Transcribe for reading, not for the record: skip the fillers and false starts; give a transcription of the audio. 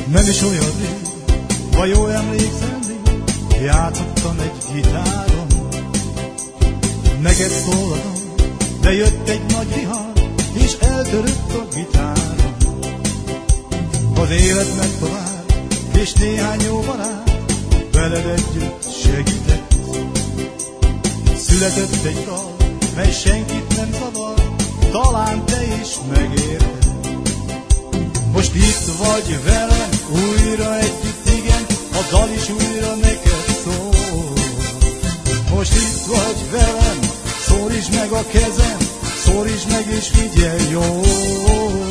Nem is olyan rég, vagy jól emlékszem még, játszottam egy gitáron. Neked szóltam, de jött egy nagy vihar, és eltörött a gitáron. Az élet ment tovább, és néhány jó barát veled együtt segített. Született egy dal, mely senkit nem zavar, talán te is megérted. Most itt vagy velem, újra együtt, igen, a dal is újra neked szól. Most itt vagy velem, szorítsd meg a kezem, szorítsd meg és figyelj jól.